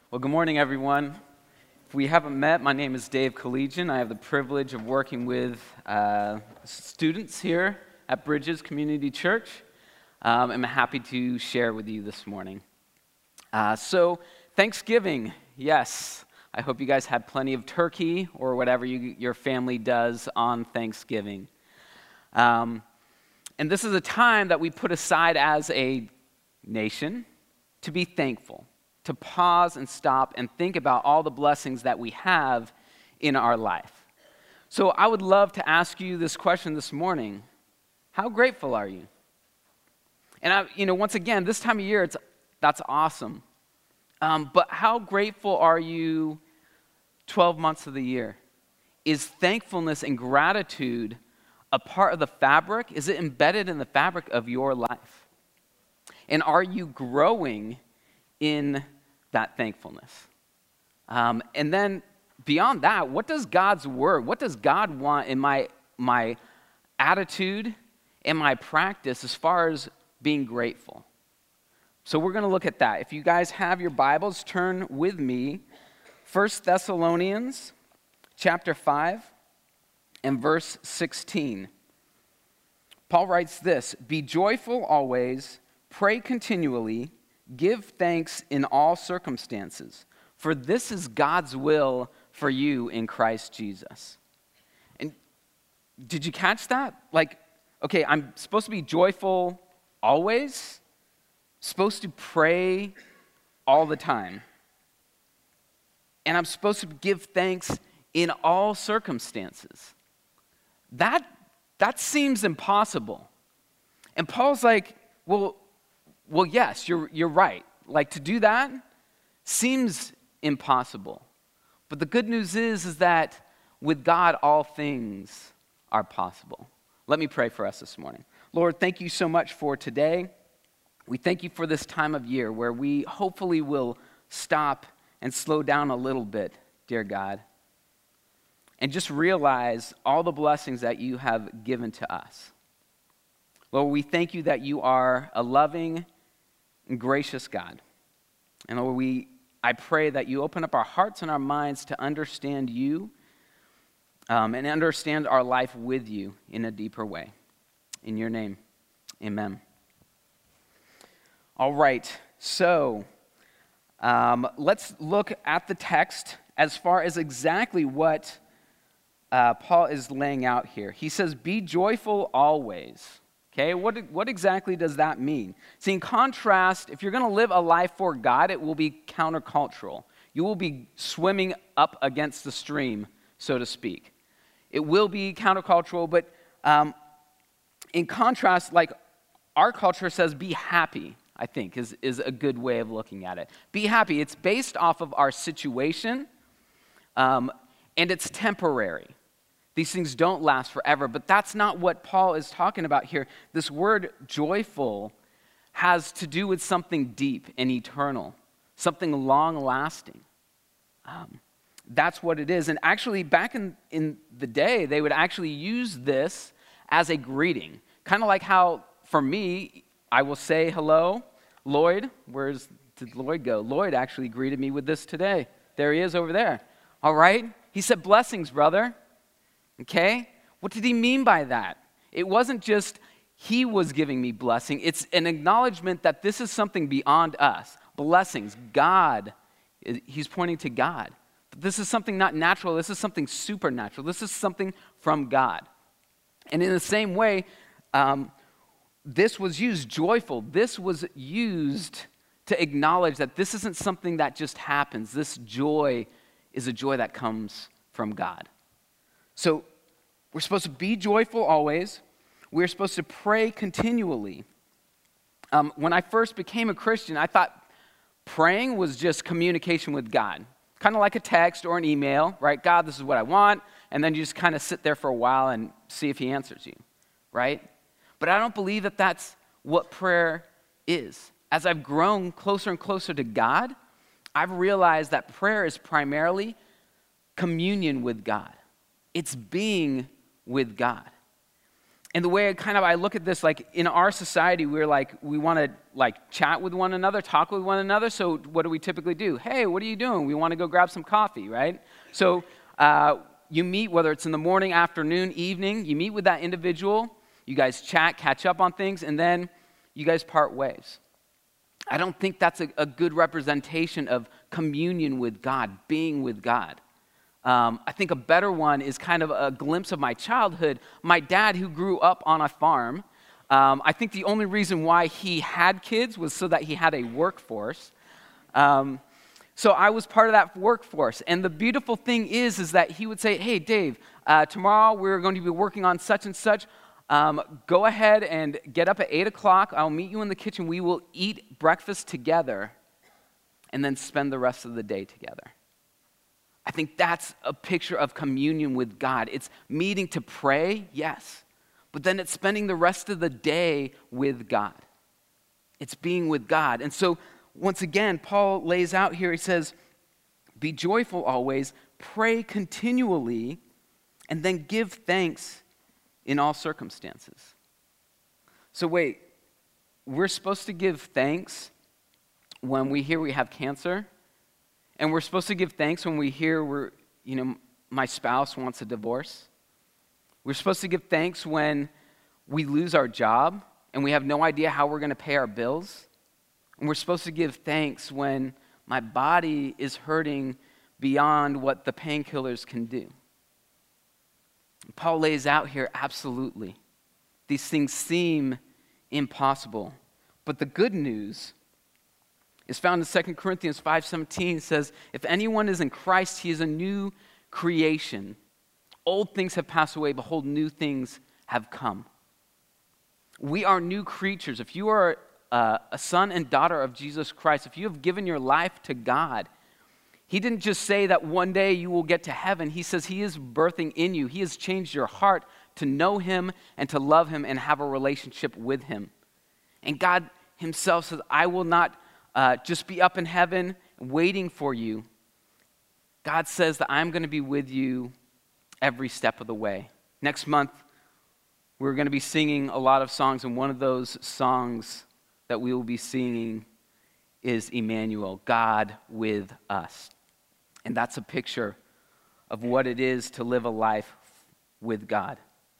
Well, good morning, everyone. If we haven't met, my name is Dave Collegian. I have the privilege of working with students here at Bridges Community Church. I'm happy to share with you this morning. So, Thanksgiving, yes. I hope you guys had plenty of turkey or whatever your family does on Thanksgiving. And this is a time that we put aside as a nation to be thankful, to pause and stop and think about all the blessings that we have in our life. So I would love to ask you this question this morning. How grateful are you? And once again, this time of year, that's awesome. But how grateful are you 12 months of the year? Is thankfulness and gratitude a part of the fabric? Is it embedded in the fabric of your life? And are you growing in that thankfulness? And then beyond that, what does God's word, what does God want in my attitude and my practice as far as being grateful? So we're going to look at that. If you guys have your Bibles, turn with me 1 Thessalonians chapter 5 and verse 16. Paul writes this, "Be joyful always, pray continually, give thanks in all circumstances, for this is God's will for you in Christ Jesus." And did you catch that? Okay, I'm supposed to be joyful always, supposed to pray all the time, and I'm supposed to give thanks in all circumstances. That seems impossible. And Paul's like, well, yes, you're right. To do that seems impossible. But the good news is that with God, all things are possible. Let me pray for us this morning. Lord, thank you so much for today. We thank you for this time of year where we hopefully will stop and slow down a little bit, dear God, and just realize all the blessings that you have given to us. Lord, we thank you that you are a loving and gracious God. And Lord, I pray that you open up our hearts and our minds to understand you and understand our life with you in a deeper way. In your name, amen. All right, so let's look at the text as far as exactly what Paul is laying out here. He says, "Be joyful always." Okay, what exactly does that mean? See, in contrast, if you're going to live a life for God, it will be countercultural. You will be swimming up against the stream, so to speak. It will be countercultural, but in contrast, our culture says, be happy, I think, is a good way of looking at it. Be happy. It's based off of our situation, and it's temporary. These things don't last forever, but that's not what Paul is talking about here. This word joyful has to do with something deep and eternal, something long-lasting. That's what it is. And actually, back in the day, they would actually use this as a greeting. Kind of like how, for me, I will say, "Hello, Lloyd." Did Lloyd go? Lloyd actually greeted me with this today. There he is over there. All right? He said, "Blessings, brother." Okay? What did he mean by that? It wasn't just he was giving me blessing. It's an acknowledgement that this is something beyond us. Blessings. God. He's pointing to God. But this is something not natural. This is something supernatural. This is something from God. And in the same way, this was used, joyful. This was used to acknowledge that this isn't something that just happens. This joy is a joy that comes from God. So we're supposed to be joyful always. We're supposed to pray continually. When I first became a Christian, I thought praying was just communication with God. Kind of like a text or an email, right? God, this is what I want. And then you just kind of sit there for a while and see if he answers you, right? But I don't believe that that's what prayer is. As I've grown closer and closer to God, I've realized that prayer is primarily communion with God. It's being with God. And the way I look at this, like in our society, we want to like chat with one another, talk with one another. So what do we typically do? Hey, what are you doing? We want to go grab some coffee, right? So you meet, whether it's in the morning, afternoon, evening, you meet with that individual, you guys chat, catch up on things, and then you guys part ways. I don't think that's a good representation of communion with God, being with God. I think a better one is kind of a glimpse of my childhood. My dad, who grew up on a farm, I think the only reason why he had kids was so that he had a workforce. So I was part of that workforce. And the beautiful thing is that he would say, hey, Dave, tomorrow we're going to be working on such and such. Go ahead and get up at 8 o'clock. I'll meet you in the kitchen. We will eat breakfast together and then spend the rest of the day together. I think that's a picture of communion with God. It's meeting to pray, yes, but then it's spending the rest of the day with God. It's being with God. And so, once again, Paul lays out here, he says, be joyful always, pray continually, and then give thanks in all circumstances. So wait, we're supposed to give thanks when we hear we have cancer? And we're supposed to give thanks when we hear my spouse wants a divorce. We're supposed to give thanks when we lose our job and we have no idea how we're going to pay our bills. And we're supposed to give thanks when my body is hurting beyond what the painkillers can do. Paul lays out here, absolutely. These things seem impossible. But the good news is found in 2 Corinthians 5:17. It says, if anyone is in Christ, he is a new creation. Old things have passed away. Behold, new things have come. We are new creatures. If you are a son and daughter of Jesus Christ, if you have given your life to God, he didn't just say that one day you will get to heaven. He says he is birthing in you. He has changed your heart to know him and to love him and have a relationship with him. And God himself says, I will not just be up in heaven waiting for you. God says that I'm going to be with you every step of the way. Next month, we're going to be singing a lot of songs, and one of those songs that we will be singing is Emmanuel, God with us. And that's a picture of what it is to live a life with God.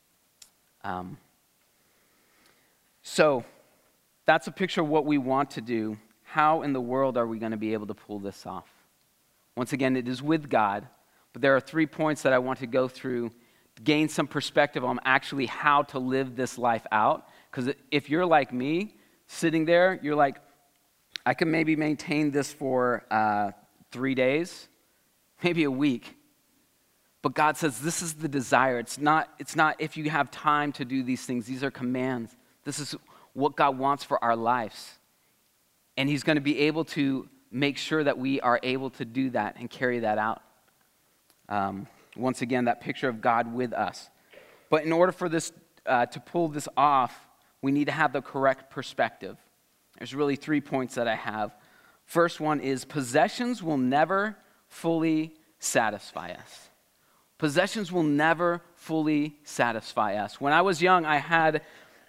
So that's a picture of what we want to do. How in the world are we going to be able to pull this off? Once again, it is with God, but there are 3 points that I want to go through, gain some perspective on actually how to live this life out. Because if you're like me, sitting there, you're like, I can maybe maintain this for 3 days, maybe a week. But God says this is the desire. It's not if you have time to do these things. These are commands. This is what God wants for our lives. And he's going to be able to make sure that we are able to do that and carry that out. Once again, that picture of God with us. But in order for this to pull this off, we need to have the correct perspective. There's really 3 points that I have. First one is possessions will never fully satisfy us. Possessions will never fully satisfy us. When I was young, I had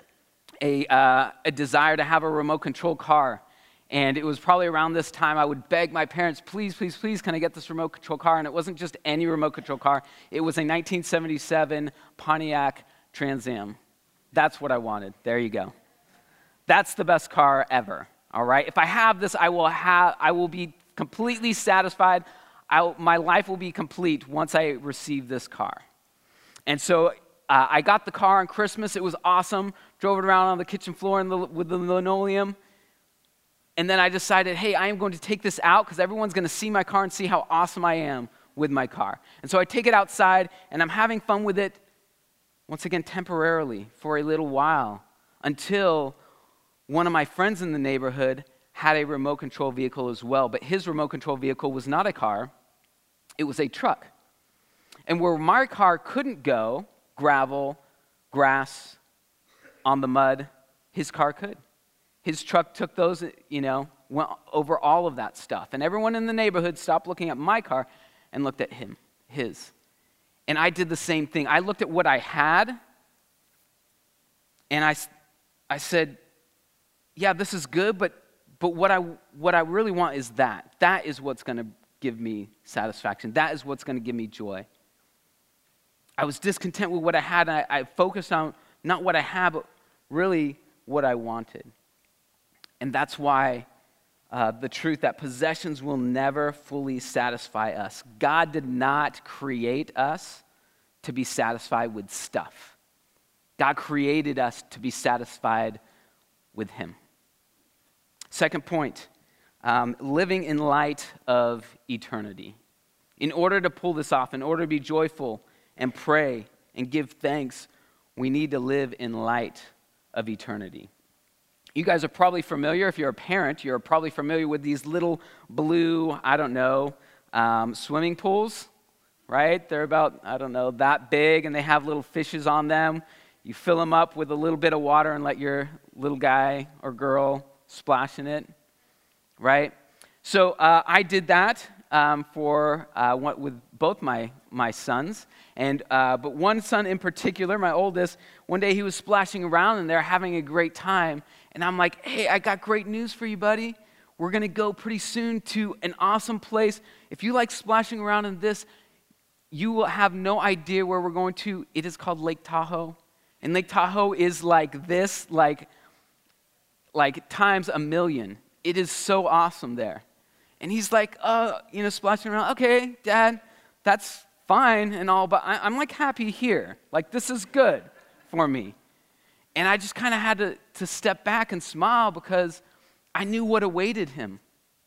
a desire to have a remote control car. And it was probably around this time I would beg my parents, please, please, please, can I get this remote control car? And it wasn't just any remote control car. It was a 1977 Pontiac Trans Am. That's what I wanted. There you go. That's the best car ever, all right? If I have this, I will be completely satisfied. My life will be complete once I receive this car. And so I got the car on Christmas. It was awesome. Drove it around on the kitchen floor with the linoleum. And then I decided, hey, I am going to take this out because everyone's going to see my car and see how awesome I am with my car. And so I take it outside, and I'm having fun with it, once again, temporarily, for a little while, until one of my friends in the neighborhood had a remote control vehicle as well. But his remote control vehicle was not a car. It was a truck. And where my car couldn't go, gravel, grass, on the mud, his car could. His truck took those, went over all of that stuff. And everyone in the neighborhood stopped looking at my car and looked at his. And I did the same thing. I looked at what I had, And I said, yeah, this is good, but what I really want is that. That is what's going to give me satisfaction. That is what's going to give me joy. I was discontent with what I had, and I focused on not what I had, but really what I wanted. And that's why the truth that possessions will never fully satisfy us. God did not create us to be satisfied with stuff. God created us to be satisfied with Him. Second point, living in light of eternity. In order to pull this off, in order to be joyful and pray and give thanks, we need to live in light of eternity. You guys are probably familiar, if you're a parent, you're probably familiar with these little blue, swimming pools, right? They're about, that big, and they have little fishes on them. You fill them up with a little bit of water and let your little guy or girl splash in it, right? So I did that with both my sons, but one son in particular, my oldest, one day he was splashing around and they're having a great time, and I'm like, hey, I got great news for you, buddy. We're going to go pretty soon to an awesome place. If you like splashing around in this, you will have no idea where we're going to. It is called Lake Tahoe, and Lake Tahoe is like this, like times a million. It is so awesome there. And he's like, splashing around. Okay, Dad, that's fine and all, but I'm like happy here. Like, this is good for me. And I just kind of had to step back and smile because I knew what awaited him.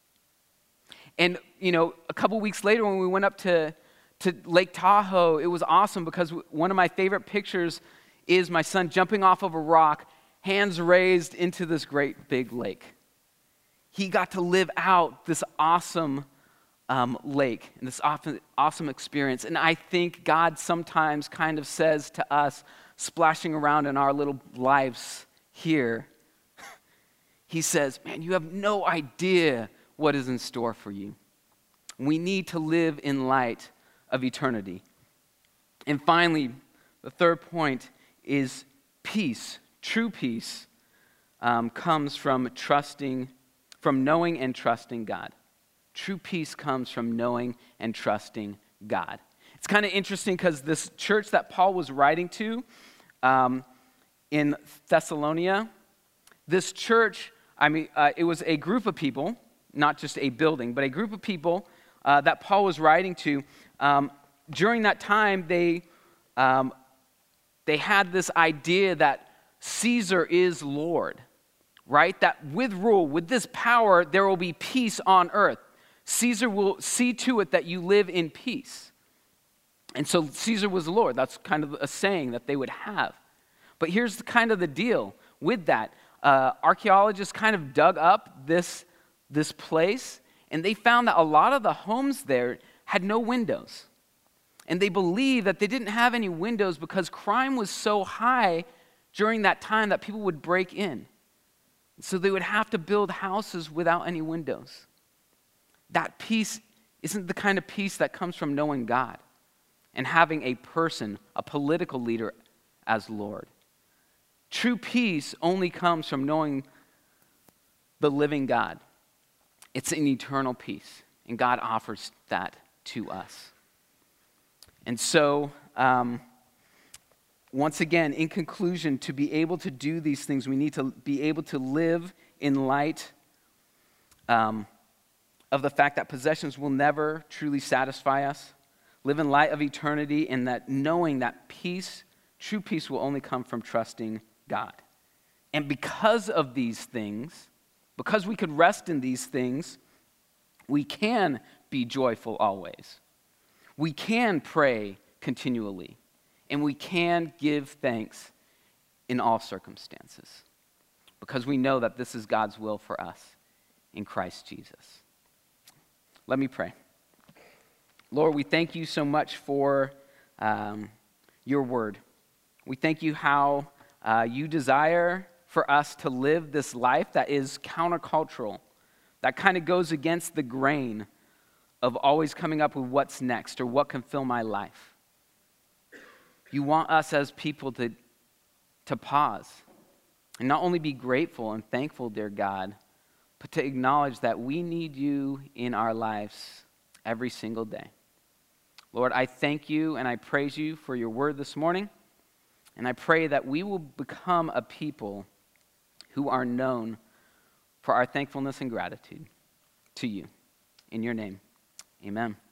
And, a couple weeks later when we went up to Lake Tahoe, it was awesome because one of my favorite pictures is my son jumping off of a rock, hands raised into this great big lake. He got to live out this awesome lake and this awesome experience. And I think God sometimes kind of says to us, splashing around in our little lives here, He says, man, you have no idea what is in store for you. We need to live in light of eternity. And finally, the third point is peace. True peace comes from knowing and trusting God. True peace comes from knowing and trusting God. It's kind of interesting because this church that Paul was writing to in Thessalonica, this church, it was a group of people, not just a building, but a group of people that Paul was writing to. During that time, they had this idea that Caesar is Lord, right? That with rule, with this power, there will be peace on earth. Caesar will see to it that you live in peace. And so Caesar was the Lord. That's kind of a saying that they would have. But here's the deal with that. Archaeologists kind of dug up this place, and they found that a lot of the homes there had no windows. And they believed that they didn't have any windows because crime was so high during that time that people would break in. So they would have to build houses without any windows. That peace isn't the kind of peace that comes from knowing God and having a person, a political leader, as Lord. True peace only comes from knowing the living God. It's an eternal peace, and God offers that to us. And so, once again, in conclusion, to be able to do these things, we need to be able to live in light of the fact that possessions will never truly satisfy us. Live in light of eternity, and that knowing that peace, true peace, will only come from trusting God. And because of these things, because we could rest in these things, we can be joyful always. We can pray continually, and we can give thanks in all circumstances, because we know that this is God's will for us in Christ Jesus. Let me pray. Lord, we thank you so much for your word. We thank you how you desire for us to live this life that is countercultural, that kind of goes against the grain of always coming up with what's next or what can fill my life. You want us as people to pause And not only be grateful and thankful, dear God, but to acknowledge that we need you in our lives every single day. Lord, I thank you and I praise you for your word this morning. And I pray that we will become a people who are known for our thankfulness and gratitude to you. In your name, amen.